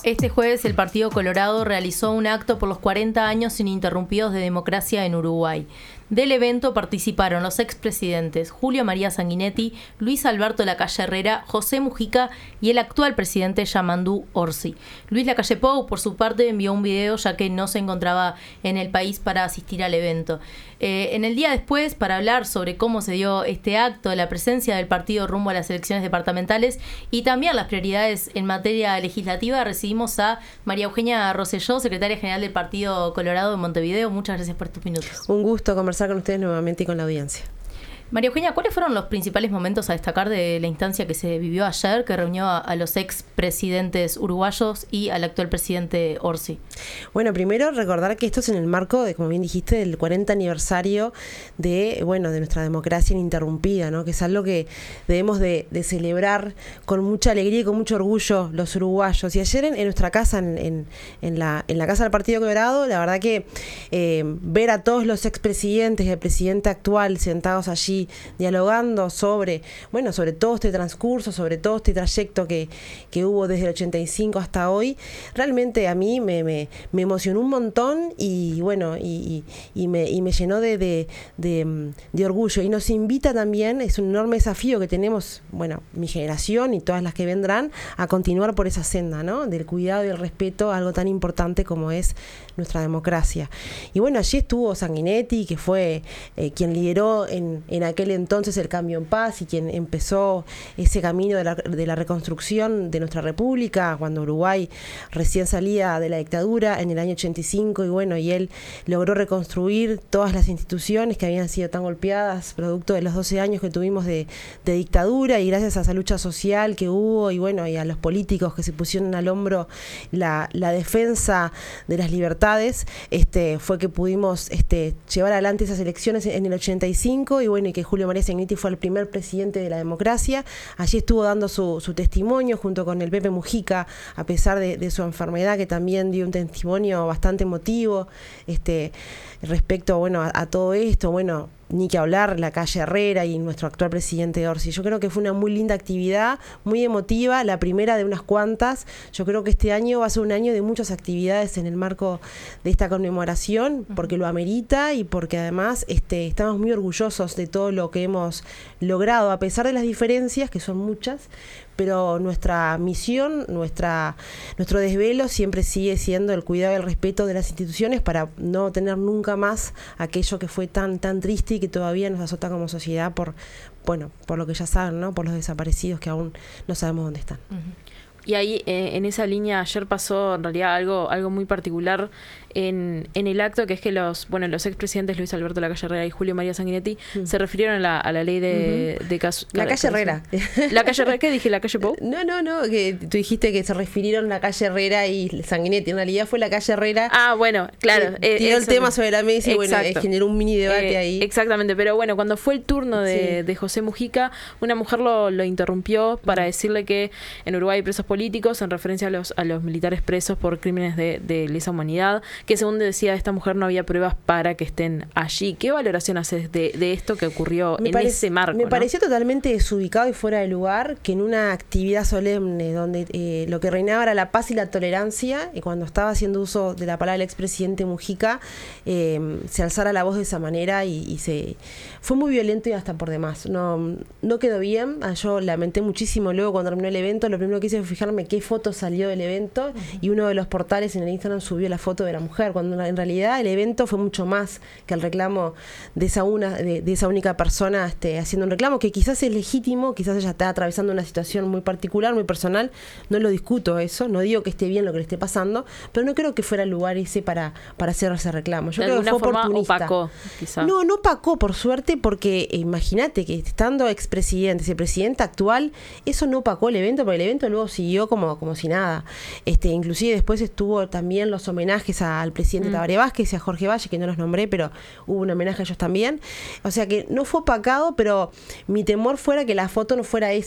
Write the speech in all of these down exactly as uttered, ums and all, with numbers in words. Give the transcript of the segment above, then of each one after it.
Este jueves el Partido Colorado realizó un acto por los cuarenta años ininterrumpidos de democracia en Uruguay. Del evento participaron los expresidentes Julio María Sanguinetti, Luis Alberto Lacalle Herrera, José Mujica y el actual presidente Yamandú Orsi. Luis Lacalle Pou, por su parte, envió un video ya que no se encontraba en el país para asistir al evento. Eh, en el día después, para hablar sobre cómo se dio este acto, la presencia del partido rumbo a las elecciones departamentales y también las prioridades en materia legislativa, recibimos a María Eugenia Rosselló, secretaria general del Partido Colorado de Montevideo. Muchas gracias por estos minutos. Un gusto conversar con ustedes nuevamente y con la audiencia. María Eugenia, ¿cuáles fueron los principales momentos a destacar de la instancia que se vivió ayer, que reunió a, a los expresidentes uruguayos y al actual presidente Orsi? Bueno, primero recordar que esto es en el marco de, como bien dijiste, del cuarenta aniversario de, bueno, de nuestra democracia ininterrumpida, ¿no? Que es algo que debemos de, de celebrar con mucha alegría y con mucho orgullo los uruguayos. Y ayer en, en nuestra casa, en, en, en, la, en la casa del Partido Colorado, la verdad que eh, ver a todos los expresidentes y el presidente actual sentados allí dialogando sobre, bueno, sobre todo este transcurso, sobre todo este trayecto que, que hubo desde el ochenta y cinco hasta hoy, realmente a mí me, me, me emocionó un montón y bueno, y, y, y, me, y me llenó de, de, de, de orgullo. Y nos invita también, es un enorme desafío que tenemos, bueno, mi generación y todas las que vendrán, a continuar por esa senda, ¿no? Del cuidado y el respeto a algo tan importante como es nuestra democracia. Y bueno, allí estuvo Sanguinetti, que fue eh, quien lideró en, en aquel entonces el Cambio en Paz y quien empezó ese camino de la, de la reconstrucción de nuestra república cuando Uruguay recién salía de la dictadura en el año ochenta y cinco, y bueno, y él logró reconstruir todas las instituciones que habían sido tan golpeadas producto de los doce años que tuvimos de, de dictadura, y gracias a esa lucha social que hubo y bueno, y a los políticos que se pusieron al hombro la, la defensa de las libertades, este, fue que pudimos este, llevar adelante esas elecciones en el ochenta y cinco, y bueno, y que Julio María Sanguinetti fue el primer presidente de la democracia. Allí estuvo dando su, su testimonio junto con el Pepe Mujica, a pesar de, de su enfermedad, que también dio un testimonio bastante emotivo este, respecto bueno, a, a todo esto. Bueno, ni que hablar, Lacalle Herrera y nuestro actual presidente Orsi. Yo creo que fue una muy linda actividad, muy emotiva, la primera de unas cuantas. Yo creo que este año va a ser un año de muchas actividades en el marco de esta conmemoración, porque lo amerita y porque además este, estamos muy orgullosos de todo lo que hemos logrado, a pesar de las diferencias, que son muchas, pero nuestra misión, nuestra nuestro desvelo siempre sigue siendo el cuidado y el respeto de las instituciones para no tener nunca más aquello que fue tan tan triste y que todavía nos azota como sociedad por bueno por lo que ya saben, ¿no? Por los desaparecidos que aún no sabemos dónde están. Uh-huh. Y ahí, eh, en esa línea, ayer pasó en realidad algo algo muy particular en, en el acto, que es que los bueno los expresidentes Luis Alberto Lacalle Herrera y Julio María Sanguinetti uh-huh. se refirieron a la, a la ley de... Uh-huh. de casu- Lacalle Herrera. ¿Lacalle Herrera? ¿Qué dije? ¿Lacalle Pou? No, no, no, que tú dijiste que se refirieron a Lacalle Herrera y Sanguinetti. En realidad fue Lacalle Herrera. Ah, bueno, claro. Eh, tiró el tema sobre la mesa y exacto. bueno, eh, generó un mini debate eh, ahí. Exactamente, pero bueno, cuando fue el turno de, sí. de José Mujica, una mujer lo, lo interrumpió para decirle que en Uruguay hay presos políticos, en referencia a los, a los militares presos por crímenes de, de lesa humanidad, que según decía esta mujer no había pruebas para que estén allí. ¿Qué valoración haces de, de esto que ocurrió me en parece, ese marco? Me ¿no? pareció totalmente desubicado y fuera de lugar que en una actividad solemne donde eh, lo que reinaba era la paz y la tolerancia, y cuando estaba haciendo uso de la palabra el expresidente Mujica, eh, se alzara la voz de esa manera y, y se fue muy violento y hasta por demás. No, no quedó bien. Yo lamenté muchísimo luego cuando terminó el evento. Lo primero que hice fue fijarme qué foto salió del evento, uh-huh. y uno de los portales en el Instagram subió la foto de la mujer, cuando en realidad el evento fue mucho más que el reclamo de esa una de, de esa única persona este, haciendo un reclamo que quizás es legítimo, quizás ella está atravesando una situación muy particular, muy personal. No lo discuto eso, no digo que esté bien lo que le esté pasando, pero no creo que fuera el lugar ese para, para hacer ese reclamo. Yo de creo que fue forma oportunista. Opacó, quizá. No, no opacó, por suerte, porque eh, imagínate que estando expresidente, ese presidente actual, eso no opacó el evento, porque el evento luego siguió como, como si nada. Este, inclusive después estuvo también los homenajes a, al presidente mm. Tabaré Vázquez y a Jorge Valle, que no los nombré, pero hubo un homenaje a ellos también. O sea que no fue opacado, pero mi temor fuera que la foto no fuera esa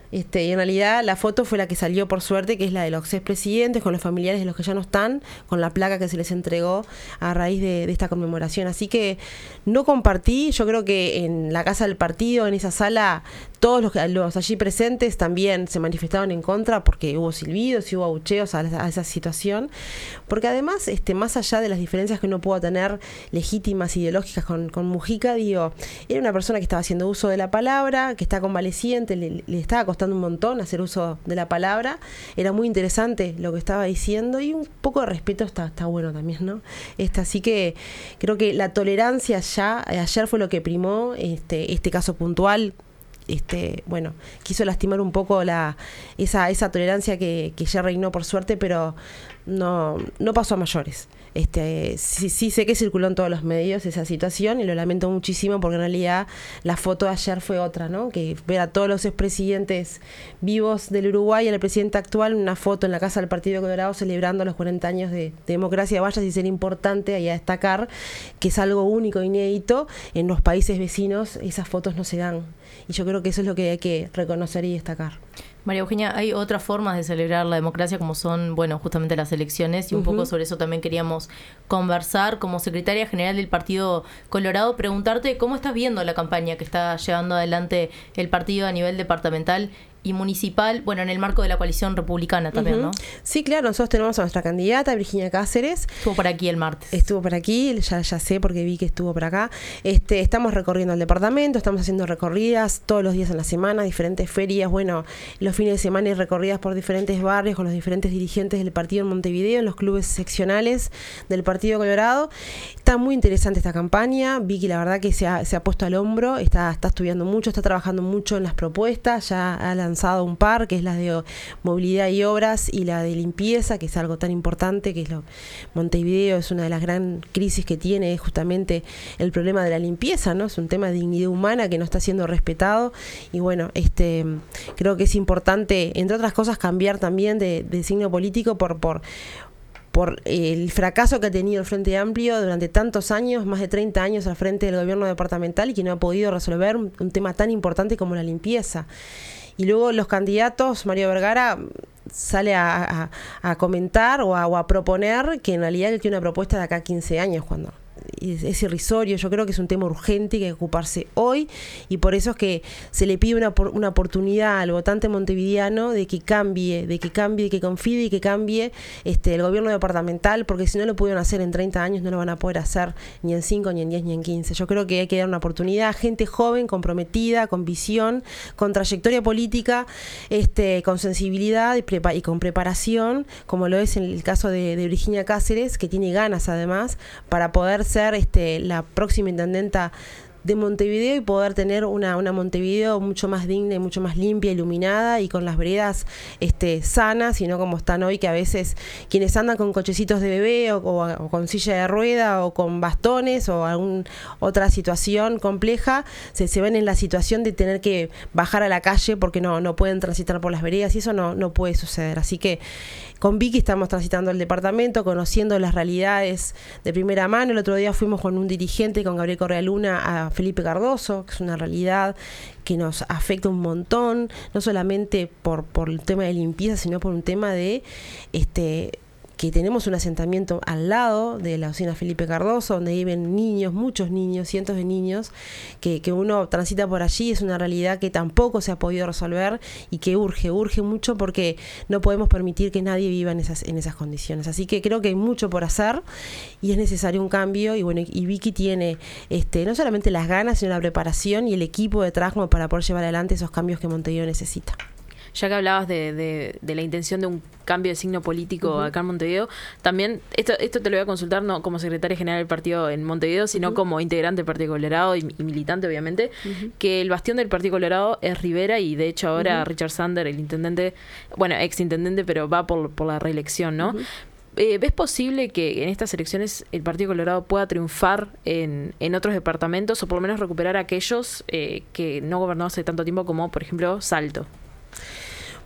Este, y en realidad la foto fue la que salió por suerte, que es la de los expresidentes, con los familiares de los que ya no están, con la placa que se les entregó a raíz de, de esta conmemoración. Así que no compartí, yo creo que en la casa del partido, en esa sala, todos los, los allí presentes también se manifestaron en contra porque hubo silbidos y hubo abucheos a, a esa situación. Porque además, este, más allá de las diferencias que uno pueda tener legítimas, ideológicas con, con Mujica, digo, era una persona que estaba haciendo uso de la palabra, que está convaleciente, le, le estaba costando un montón hacer uso de la palabra, era muy interesante lo que estaba diciendo y un poco de respeto está, está bueno también, ¿no? Este, así que creo que la tolerancia ya, ayer fue lo que primó, este, este caso puntual. Este, bueno, quiso lastimar un poco la esa, esa tolerancia que, que ya reinó por suerte, pero no, no pasó a mayores. Este, sí, sí sé que circuló en todos los medios esa situación y lo lamento muchísimo porque en realidad la foto de ayer fue otra, ¿no? Que ver a todos los expresidentes vivos del Uruguay y al presidente actual, una foto en la Casa del Partido Colorado celebrando los cuarenta años de, de democracia, vaya si ser importante y a destacar que es algo único, inédito, en los países vecinos esas fotos no se dan y yo creo que eso es lo que hay que reconocer y destacar. María Eugenia, hay otras formas de celebrar la democracia como son, bueno, justamente las elecciones y un uh-huh. poco sobre eso también queríamos conversar. Como secretaria general del Partido Colorado, preguntarte cómo estás viendo la campaña que está llevando adelante el partido a nivel departamental y municipal, bueno, en el marco de la coalición republicana también, uh-huh. ¿no? Sí, claro, nosotros tenemos a nuestra candidata, Virginia Cáceres. Estuvo por aquí el martes. Estuvo por aquí, ya, ya sé porque vi que estuvo por acá. Este, estamos recorriendo el departamento, estamos haciendo recorridas todos los días en la semana, diferentes ferias, bueno, los fines de semana y recorridas por diferentes barrios con los diferentes dirigentes del partido en Montevideo, en los clubes seccionales del Partido Colorado. Está muy interesante esta campaña, Vicky la verdad que se ha, se ha puesto al hombro, está, está estudiando mucho, está trabajando mucho en las propuestas, ya ha lanzado un par, que es la de movilidad y obras y la de limpieza, que es algo tan importante, que es lo Montevideo es una de las gran crisis que tiene, es justamente el problema de la limpieza, ¿no? Es un tema de dignidad humana que no está siendo respetado y bueno, este creo que es importante, entre otras cosas, cambiar también de, de signo político por por por el fracaso que ha tenido el Frente Amplio durante tantos años, más de treinta años al frente del gobierno departamental y que no ha podido resolver un, un tema tan importante como la limpieza. Y luego los candidatos, Mario Vergara sale a, a, a comentar o a, o a proponer que en realidad él tiene una propuesta de acá a quince años, cuando es, es irrisorio. Yo creo que es un tema urgente que hay que ocuparse hoy y por eso es que se le pide una, una oportunidad al votante montevideano de que cambie, de que cambie, que confíe y que cambie este, el gobierno departamental, porque si no lo pudieron hacer en treinta años no lo van a poder hacer ni en cinco, ni en diez, ni en quince. Yo creo que hay que dar una oportunidad a gente joven, comprometida, con visión, con trayectoria política, este, con sensibilidad y, prepa y con preparación, como lo es en el caso de, de Virginia Cáceres, que tiene ganas además para poder ser este, la próxima intendenta de Montevideo y poder tener una, una Montevideo mucho más digna y mucho más limpia, iluminada y con las veredas este, sanas, y no como están hoy, que a veces quienes andan con cochecitos de bebé o, o, o con silla de rueda o con bastones o alguna otra situación compleja, se, se ven en la situación de tener que bajar a la calle porque no, no pueden transitar por las veredas y eso no, no puede suceder. Así que con Vicky estamos transitando el departamento, conociendo las realidades de primera mano. El otro día fuimos con un dirigente, con Gabriel Correa Luna, a Felipe Cardoso, que es una realidad que nos afecta un montón, no solamente por, por el tema de limpieza, sino por un tema de este que tenemos un asentamiento al lado de la usina Felipe Cardoso, donde viven niños, muchos niños, cientos de niños, que, que uno transita por allí, es una realidad que tampoco se ha podido resolver y que urge, urge mucho porque no podemos permitir que nadie viva en esas, en esas condiciones. Así que creo que hay mucho por hacer y es necesario un cambio y bueno, y Vicky tiene este, no solamente las ganas, sino la preparación y el equipo detrás como para poder llevar adelante esos cambios que Montevideo necesita. Ya que hablabas de, de, de la intención de un cambio de signo político uh-huh. acá en Montevideo, también, esto esto te lo voy a consultar no como secretaria general del partido en Montevideo, sino uh-huh. como integrante del Partido Colorado y, y militante, obviamente, uh-huh. que el bastión del Partido Colorado es Rivera y de hecho ahora uh-huh. Richard Sander, el intendente, bueno, ex intendente, pero va por, por la reelección, ¿no? Uh-huh. Eh, ¿Ves posible que en estas elecciones el Partido Colorado pueda triunfar en, en otros departamentos o por lo menos recuperar aquellos eh, que no gobernó hace tanto tiempo como, por ejemplo, Salto?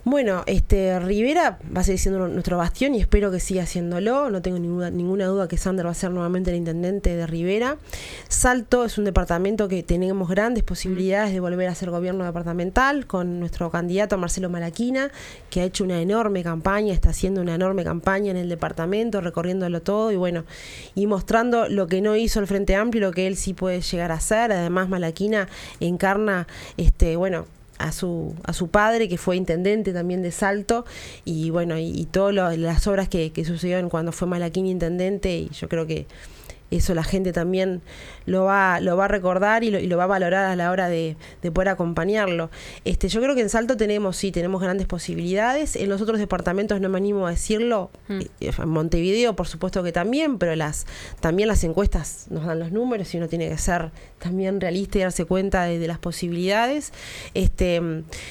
Bueno, este Rivera va a seguir siendo nuestro bastión y espero que siga haciéndolo. No tengo ninguna, ninguna duda que Sander va a ser nuevamente el intendente de Rivera. Salto es un departamento que tenemos grandes posibilidades de volver a ser gobierno departamental con nuestro candidato Marcelo Malaquina, que ha hecho una enorme campaña, está haciendo una enorme campaña en el departamento, recorriéndolo todo y bueno, y mostrando lo que no hizo el Frente Amplio y lo que él sí puede llegar a hacer. Además, Malaquina encarna, este, bueno, a su a su padre, que fue intendente también de Salto, y bueno, y, y todas las obras que, que sucedieron cuando fue Malaquina intendente, y yo creo que eso la gente también lo va lo va a recordar y lo, y lo va a valorar a la hora de, de poder acompañarlo. Este, yo creo que en Salto tenemos, sí, tenemos grandes posibilidades. En los otros departamentos no me animo a decirlo. Mm. En Montevideo, por supuesto que también, pero las también las encuestas nos dan los números y uno tiene que ser también realista y darse cuenta de, de las posibilidades. Este,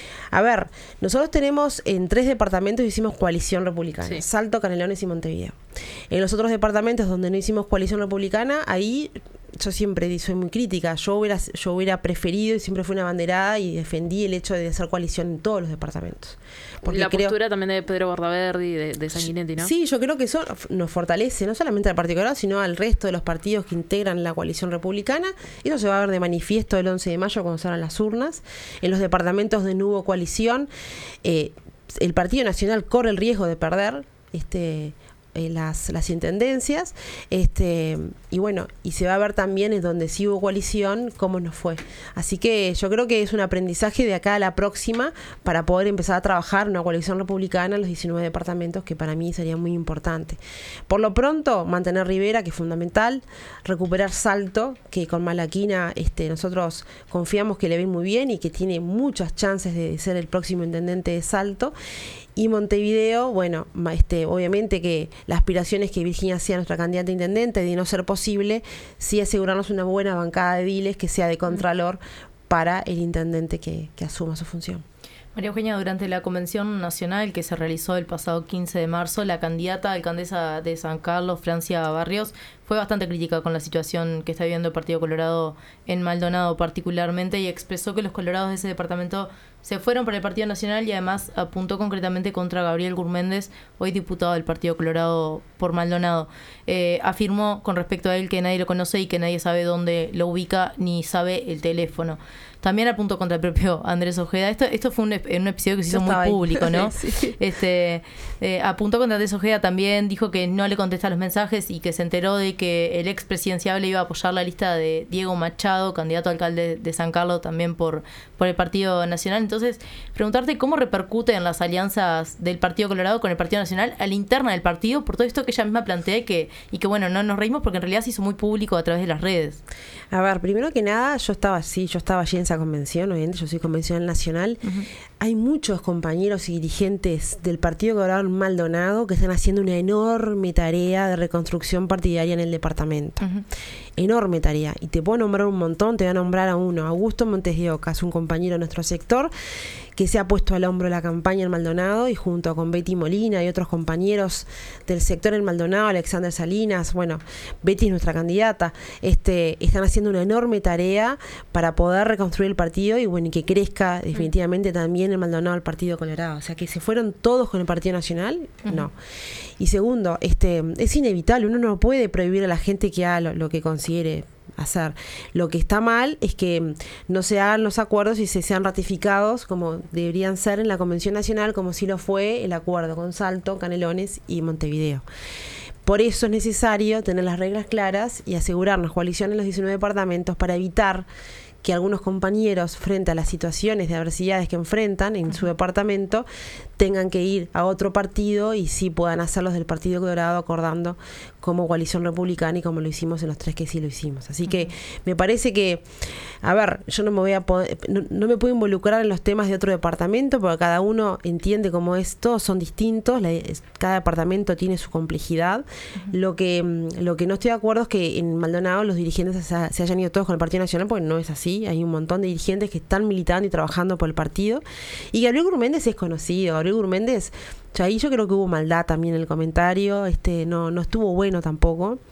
a ver, nosotros tenemos en tres departamentos hicimos coalición republicana, sí. Salto, Canelones y Montevideo. En los otros departamentos donde no hicimos coalición republicana, ahí yo siempre soy muy crítica. Yo hubiera, yo hubiera preferido y siempre fui una abanderada y defendí el hecho de hacer coalición en todos los departamentos. Porque la creo, postura también de Pedro Bordaberry, de, de Sanguinetti, ¿no? Sí, yo creo que eso nos fortalece no solamente al Partido Colorado, sino al resto de los partidos que integran la coalición republicana. Eso se va a ver de manifiesto el once de mayo cuando se abran las urnas. En los departamentos donde no hubo coalición, eh, el Partido Nacional corre el riesgo de perder este eh, las, las intendencias, este y bueno, y se va a ver también en donde sí hubo coalición cómo nos fue. Así que yo creo que es un aprendizaje de acá a la próxima para poder empezar a trabajar una coalición republicana en los diecinueve departamentos, que para mí sería muy importante. Por lo pronto, mantener Rivera, que es fundamental, recuperar Salto, que con Malaquina este, nosotros confiamos que le ven muy bien y que tiene muchas chances de ser el próximo intendente de Salto. Y Montevideo, bueno, este, obviamente que la aspiración es que Virginia sea nuestra candidata a intendente, de no ser posible, sí asegurarnos una buena bancada de ediles que sea de contralor para el intendente que, que asuma su función. María Eugenia, durante la Convención Nacional que se realizó el pasado quince de marzo, la candidata a alcaldesa de San Carlos, Francia Barrios, fue bastante crítica con la situación que está viviendo el Partido Colorado en Maldonado particularmente, y expresó que los colorados de ese departamento se fueron para el Partido Nacional, y además apuntó concretamente contra Gabriel Gurméndez, hoy diputado del Partido Colorado por Maldonado. Eh, afirmó con respecto a él que nadie lo conoce y que nadie sabe dónde lo ubica ni sabe el teléfono. También apuntó contra el propio Andrés Ojeda. Esto, esto fue un, un episodio que se hizo muy público, ¿no? Sí. Este, eh, apuntó contra Andrés Ojeda también, dijo que no le contesta los mensajes y que se enteró de que el ex presidenciable iba a apoyar la lista de Diego Machado, candidato a alcalde de San Carlos también por, por el Partido Nacional. Entonces, preguntarte cómo repercuten las alianzas del Partido Colorado con el Partido Nacional a la interna del partido por todo esto que ella misma plantea y que, y que bueno, no nos reímos porque en realidad se hizo muy público a través de las redes. A ver, primero que nada, yo estaba así, yo estaba allí en esa convención, obviamente, yo soy convencional nacional. Uh-huh. Hay muchos compañeros y dirigentes del Partido Colorado en Maldonado que están haciendo una enorme tarea de reconstrucción partidaria en el departamento. Uh-huh. Enorme tarea. Y te puedo nombrar un montón, te voy a nombrar a uno. Augusto Montes de Oca, es un compañero de nuestro sector que se ha puesto al hombro la campaña en Maldonado, y junto con Betty Molina y otros compañeros del sector en Maldonado, Alexander Salinas, bueno, Betty es nuestra candidata, este, están haciendo una enorme tarea para poder reconstruir el partido y bueno, y que crezca definitivamente también en Maldonado el Partido Colorado. O sea, que se fueron todos con el Partido Nacional, uh-huh. No. Y segundo, este, es inevitable, uno no puede prohibir a la gente que haga lo, lo que considere hacer. Lo que está mal es que no se hagan los acuerdos y se sean ratificados como deberían ser en la Convención Nacional, como sí lo fue el acuerdo con Salto, Canelones y Montevideo. Por eso es necesario tener las reglas claras y asegurarnos coalición en los diecinueve departamentos para evitar que algunos compañeros, frente a las situaciones de adversidades que enfrentan en su departamento, tengan que ir a otro partido y sí puedan hacerlos del Partido Colorado acordando como coalición republicana y como lo hicimos en los tres que sí lo hicimos. Así uh-huh. que me parece que, a ver, yo no me voy a poder, no, no me puedo involucrar en los temas de otro departamento porque cada uno entiende cómo es, todos son distintos, la, cada departamento tiene su complejidad. Uh-huh. Lo que lo que no estoy de acuerdo es que en Maldonado los dirigentes se, se hayan ido todos con el Partido Nacional, porque no es así. Hay un montón de dirigentes que están militando y trabajando por el partido. Y Gabriel Gurméndez es conocido. Gabriel Gurméndez, ya ahí yo creo que hubo maldad también en el comentario, este no no estuvo bueno tampoco.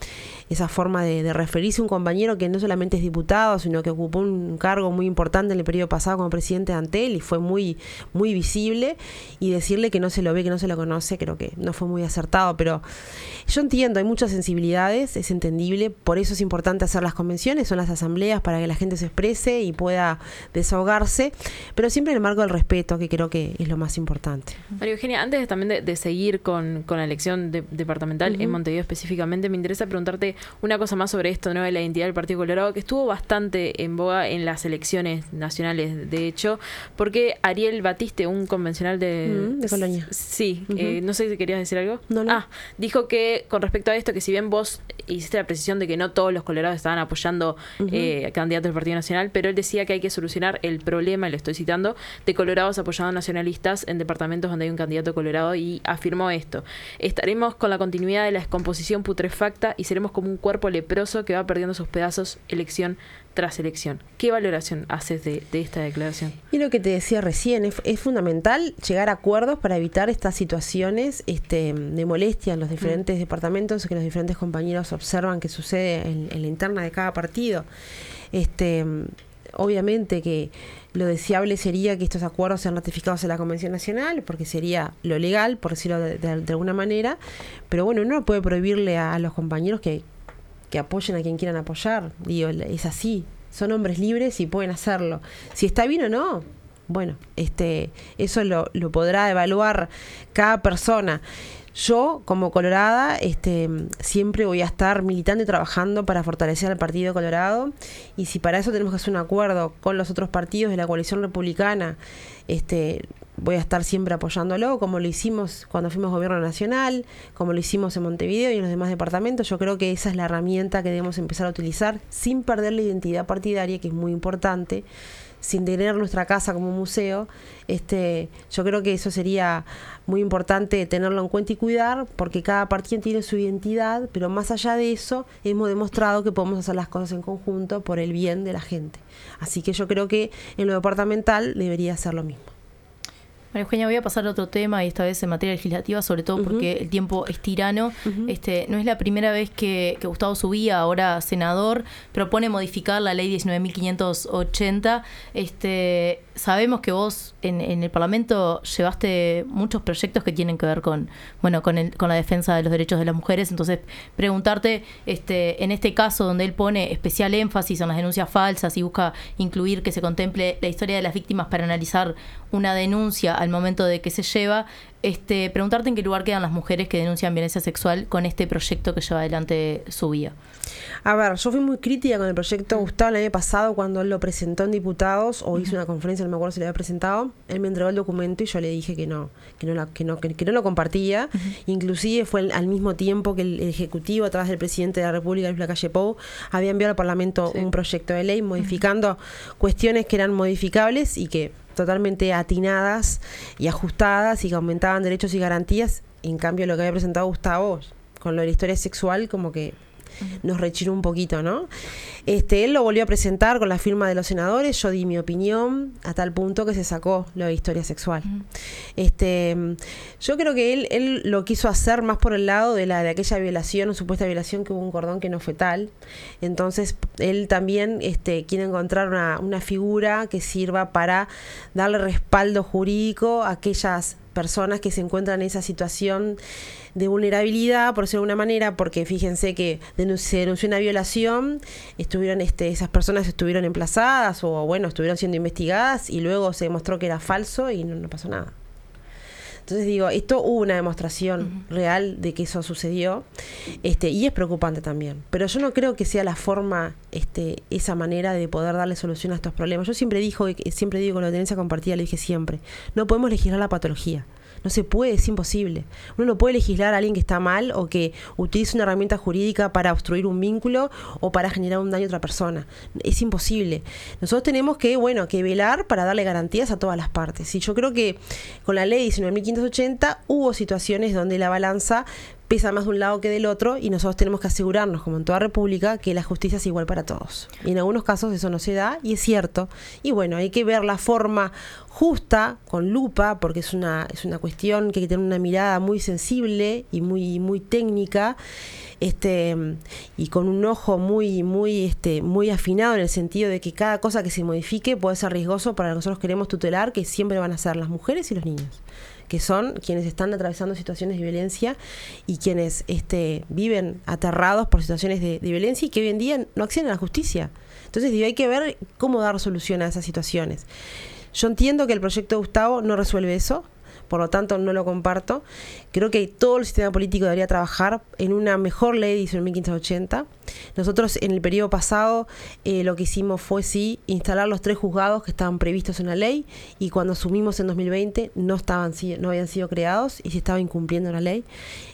esa forma de, de referirse a un compañero que no solamente es diputado, sino que ocupó un cargo muy importante en el periodo pasado como presidente de Antel y fue muy, muy visible, y decirle que no se lo ve, que no se lo conoce, creo que no fue muy acertado, pero yo entiendo, hay muchas sensibilidades, es entendible, por eso es importante hacer las convenciones, son las asambleas para que la gente se exprese y pueda desahogarse, pero siempre en el marco del respeto, que creo que es lo más importante. María Eugenia, antes de, también de, de seguir con, con la elección de, departamental uh-huh. en Montevideo específicamente, me interesa preguntarte una cosa más sobre esto, ¿no? De la identidad del Partido Colorado, que estuvo bastante en boga en las elecciones nacionales, de hecho, porque Ariel Batiste, un convencional de... Uh-huh, de Colonia. Sí, uh-huh. eh, no sé si querías decir algo. No, no. Ah, dijo que con respecto a esto, que si bien vos hiciste la precisión de que no todos los colorados estaban apoyando uh-huh. eh, candidatos del Partido Nacional, pero él decía que hay que solucionar el problema, y lo estoy citando, de colorados apoyando nacionalistas en departamentos donde hay un candidato colorado, y afirmó esto: estaremos con la continuidad de la descomposición putrefacta y seremos como un cuerpo leproso que va perdiendo sus pedazos elección tras elección. ¿Qué valoración haces de, de esta declaración? Y lo que te decía recién, es, es fundamental llegar a acuerdos para evitar estas situaciones este, de molestia en los diferentes mm. departamentos, que los diferentes compañeros observan que sucede en, en la interna de cada partido. Este, obviamente que lo deseable sería que estos acuerdos sean ratificados en la Convención Nacional, porque sería lo legal, por decirlo de, de, de alguna manera, pero bueno, uno no puede prohibirle a, a los compañeros que que apoyen a quien quieran apoyar. Digo, es así, son hombres libres y pueden hacerlo. Si está bien o no, bueno, este, eso lo, lo podrá evaluar cada persona. Yo, como colorada, este, siempre voy a estar militando y trabajando para fortalecer al Partido Colorado, y si para eso tenemos que hacer un acuerdo con los otros partidos de la coalición republicana, este, voy a estar siempre apoyándolo, como lo hicimos cuando fuimos gobierno nacional, como lo hicimos en Montevideo y en los demás departamentos. Yo creo que esa es la herramienta que debemos empezar a utilizar sin perder la identidad partidaria, que es muy importante, sin tener nuestra casa como museo. Este, yo creo que eso sería muy importante tenerlo en cuenta y cuidar, porque cada partido tiene su identidad, pero más allá de eso hemos demostrado que podemos hacer las cosas en conjunto por el bien de la gente. Así que yo creo que en lo departamental debería ser lo mismo. María Eugenia, voy a pasar a otro tema, y esta vez en materia legislativa, sobre todo porque uh-huh. el tiempo es tirano. Uh-huh. Este, no es la primera vez que, que Gustavo Subía, ahora senador, propone modificar la ley diecinueve mil quinientos ochenta. Este, sabemos que vos en, en el Parlamento llevaste muchos proyectos que tienen que ver con, bueno, con, el, con la defensa de los derechos de las mujeres. Entonces, preguntarte, este, en este caso donde él pone especial énfasis en las denuncias falsas y busca incluir que se contemple la historia de las víctimas para analizar una denuncia al momento de que se lleva, este, preguntarte en qué lugar quedan las mujeres que denuncian violencia sexual con este proyecto que lleva adelante Subía. A ver, yo fui muy crítica con el proyecto Gustavo el año pasado cuando él lo presentó en diputados, o hizo una conferencia, no me acuerdo si lo había presentado. Él me entregó el documento y yo le dije que no, que no, la, que no, que, que no lo compartía. Uh-huh. Inclusive fue el, al mismo tiempo que el, el Ejecutivo, a través del presidente de la República, Luis Lacalle Pou, había enviado al Parlamento sí. un proyecto de ley modificando uh-huh. cuestiones que eran modificables y que totalmente atinadas y ajustadas y que aumentaban derechos y garantías. En cambio, lo que había presentado Gustavo con lo de la historia sexual, como que nos rechiró un poquito, ¿no? Este, él lo volvió a presentar con la firma de los senadores, yo di mi opinión a tal punto que se sacó lo de historia sexual. Uh-huh. Este, yo creo que él, él lo quiso hacer más por el lado de la de aquella violación o supuesta violación, que hubo un cordón que no fue tal. Entonces, él también este, quiere encontrar una, una figura que sirva para darle respaldo jurídico a aquellas personas que se encuentran en esa situación de vulnerabilidad, por decirlo de alguna manera, porque fíjense que denun- se denunció una violación, estuvieron este, esas personas estuvieron emplazadas o bueno, estuvieron siendo investigadas y luego se demostró que era falso y no, no pasó nada. Entonces digo, esto hubo una demostración uh-huh. real de que eso sucedió, este, y es preocupante también. Pero yo no creo que sea la forma, este, esa manera de poder darle solución a estos problemas. Yo siempre digo, siempre digo con la tenencia compartida, lo dije siempre, no podemos legislar la patología. No se puede, es imposible. Uno no puede legislar a alguien que está mal o que utilice una herramienta jurídica para obstruir un vínculo o para generar un daño a otra persona. Es imposible. Nosotros tenemos que, bueno, que velar para darle garantías a todas las partes. Y yo creo que con la ley diecinueve mil quinientos ochenta hubo situaciones donde la balanza pesa más de un lado que del otro y nosotros tenemos que asegurarnos, como en toda república, que la justicia es igual para todos. Y en algunos casos eso no se da y es cierto. Y bueno, hay que ver la forma justa, con lupa, porque es una, es una cuestión que hay que tener una mirada muy sensible y muy, muy técnica, este, y con un ojo muy, muy, este, muy afinado en el sentido de que cada cosa que se modifique puede ser riesgoso para lo que nosotros queremos tutelar, que siempre van a ser las mujeres y los niños, que son quienes están atravesando situaciones de violencia y quienes este, viven aterrados por situaciones de, de violencia y que hoy en día no acceden a la justicia. Entonces digo, hay que ver cómo dar solución a esas situaciones. Yo entiendo que el proyecto de Gustavo no resuelve eso, por lo tanto no lo comparto. Creo que todo el sistema político debería trabajar en una mejor ley, dice el mil quinientos ochenta. Nosotros en el periodo pasado eh, lo que hicimos fue sí instalar los tres juzgados que estaban previstos en la ley, y cuando asumimos en dos mil veinte no, estaban, no habían sido creados y se estaba incumpliendo la ley.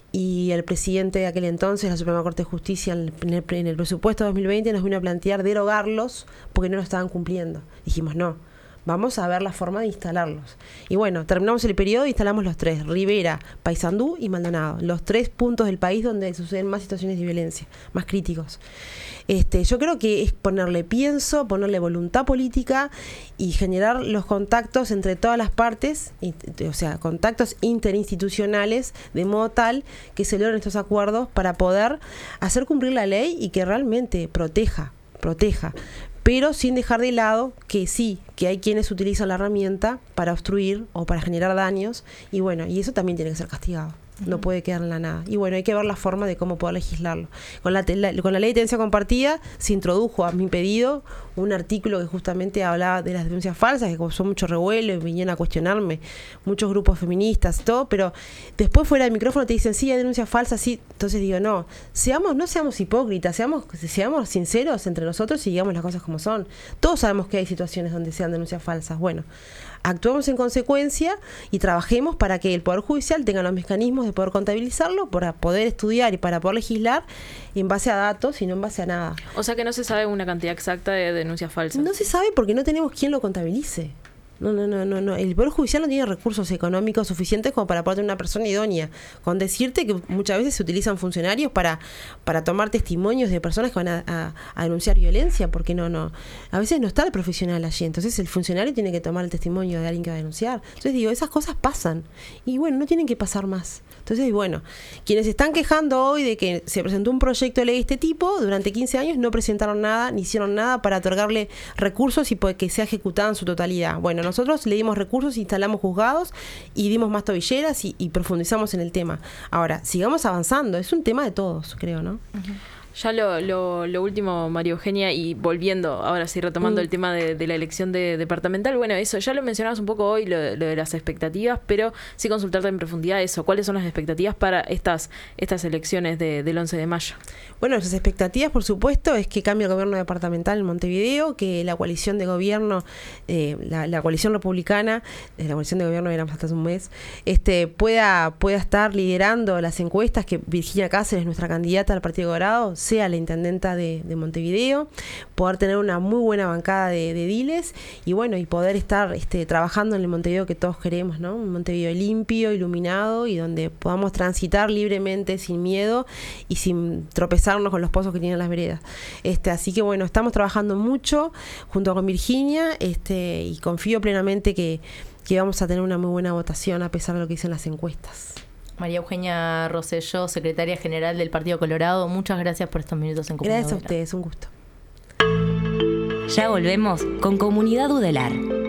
Y el presidente de aquel entonces, la Suprema Corte de Justicia, en el, en el, en el presupuesto de dos mil veinte nos vino a plantear derogarlos porque no lo estaban cumpliendo. Dijimos no. Vamos a ver la forma de instalarlos. Y bueno, terminamos el periodo e instalamos los tres: Rivera, Paysandú y Maldonado. Los tres puntos del país donde suceden más situaciones de violencia, más críticos. Este, yo creo que es ponerle pienso, ponerle voluntad política y generar los contactos entre todas las partes, o sea, contactos interinstitucionales, de modo tal que se logren estos acuerdos para poder hacer cumplir la ley y que realmente proteja, proteja. Pero sin dejar de lado que sí, que hay quienes utilizan la herramienta para obstruir o para generar daños, y bueno, y eso también tiene que ser castigado. No puede quedar en la nada. Y bueno, hay que ver la forma de cómo poder legislarlo. Con la, la, con la ley de tenencia compartida se introdujo a mi pedido un artículo que justamente hablaba de las denuncias falsas, que causó mucho revuelo y vinieron a cuestionarme muchos grupos feministas y todo, pero después fuera del micrófono te dicen, sí, hay denuncias falsas, sí. Entonces digo, no, seamos, no seamos hipócritas, seamos, seamos sinceros entre nosotros y digamos las cosas como son. Todos sabemos que hay situaciones donde sean denuncias falsas. Bueno, actuemos en consecuencia y trabajemos para que el Poder Judicial tenga los mecanismos de poder contabilizarlo, para poder estudiar y para poder legislar en base a datos y no en base a nada. O sea que no se sabe una cantidad exacta de denuncias falsas. No se sabe porque no tenemos quien lo contabilice. No, no, no, no, no. El Poder Judicial no tiene recursos económicos suficientes como para poder tener una persona idónea. Con decirte que muchas veces se utilizan funcionarios para, para tomar testimonios de personas que van a, a, a denunciar violencia, porque no, no. A veces no está el profesional allí, entonces el funcionario tiene que tomar el testimonio de alguien que va a denunciar. Entonces digo, esas cosas pasan. Y bueno, no tienen que pasar más. Entonces, bueno, quienes están quejando hoy de que se presentó un proyecto de ley de este tipo, durante quince años no presentaron nada, ni hicieron nada para otorgarle recursos y que sea ejecutada en su totalidad. Bueno, nosotros le dimos recursos, instalamos juzgados y dimos más tobilleras y, y profundizamos en el tema. Ahora, sigamos avanzando, es un tema de todos, creo, ¿no? Uh-huh. Ya lo, lo, lo último, María Eugenia, y volviendo, ahora sí, retomando mm. el tema de, de la elección de, departamental, bueno, eso, ya lo mencionabas un poco hoy, lo, lo de las expectativas, pero sí consultarte en profundidad eso, ¿cuáles son las expectativas para estas, estas elecciones de, del once de mayo? Bueno, las expectativas, por supuesto, es que cambie el gobierno departamental en Montevideo, que la coalición de gobierno, eh, la, la coalición republicana, eh, la coalición de gobierno éramos hasta hace un mes, este, pueda, pueda estar liderando las encuestas, que Virginia Cáceres, nuestra candidata al Partido Colorado, sea la intendenta de, de Montevideo, poder tener una muy buena bancada de, de ediles y bueno, y poder estar este, trabajando en el Montevideo que todos queremos, ¿no? Un Montevideo limpio, iluminado y donde podamos transitar libremente, sin miedo y sin tropezarnos con los pozos que tienen las veredas. Este, así que bueno, estamos trabajando mucho junto con Virginia este, y confío plenamente que, que vamos a tener una muy buena votación a pesar de lo que dicen las encuestas. María Eugenia Rosselló, secretaria general del Partido Colorado, muchas gracias por estos minutos en Comunidad Gracias Udelar. a ustedes, un gusto. Ya volvemos con Comunidad Udelar.